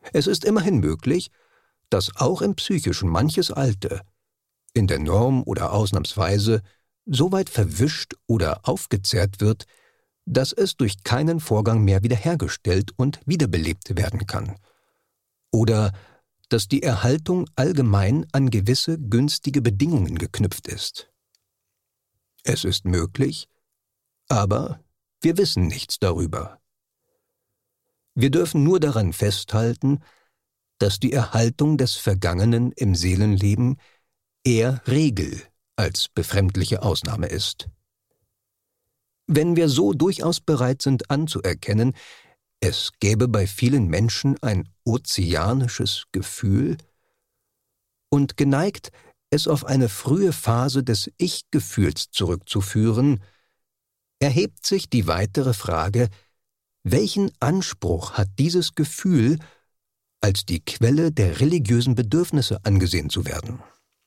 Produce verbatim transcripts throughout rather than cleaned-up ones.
Es ist immerhin möglich, dass auch im Psychischen manches Alte, in der Norm oder ausnahmsweise, so weit verwischt oder aufgezehrt wird, dass es durch keinen Vorgang mehr wiederhergestellt und wiederbelebt werden kann. Oder dass die Erhaltung allgemein an gewisse günstige Bedingungen geknüpft ist. Es ist möglich, aber wir wissen nichts darüber. Wir dürfen nur daran festhalten, dass die Erhaltung des Vergangenen im Seelenleben eher Regel als befremdliche Ausnahme ist. Wenn wir so durchaus bereit sind anzuerkennen, es gäbe bei vielen Menschen ein ozeanisches Gefühl und geneigt, es auf eine frühe Phase des Ich-Gefühls zurückzuführen, erhebt sich die weitere Frage, welchen Anspruch hat dieses Gefühl, als die Quelle der religiösen Bedürfnisse angesehen zu werden?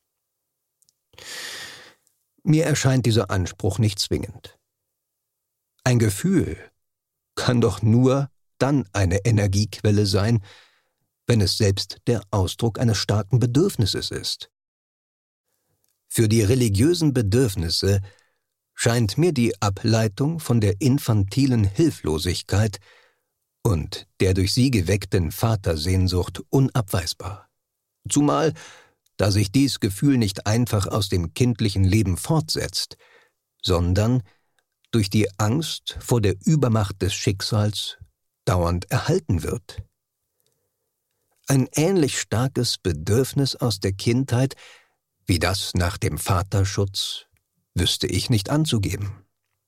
Mir erscheint dieser Anspruch nicht zwingend. Ein Gefühl kann doch nur dann eine Energiequelle sein, wenn es selbst der Ausdruck eines starken Bedürfnisses ist. Für die religiösen Bedürfnisse scheint mir die Ableitung von der infantilen Hilflosigkeit und der durch sie geweckten Vatersehnsucht unabweisbar. Zumal, da sich dies Gefühl nicht einfach aus dem kindlichen Leben fortsetzt, sondern durch die Angst vor der Übermacht des Schicksals dauernd erhalten wird. Ein ähnlich starkes Bedürfnis aus der Kindheit wie das nach dem Vaterschutz wüsste ich nicht anzugeben.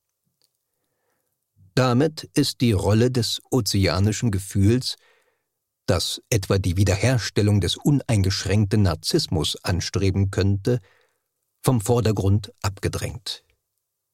Damit ist die Rolle des ozeanischen Gefühls, das etwa die Wiederherstellung des uneingeschränkten Narzissmus anstreben könnte, vom Vordergrund abgedrängt.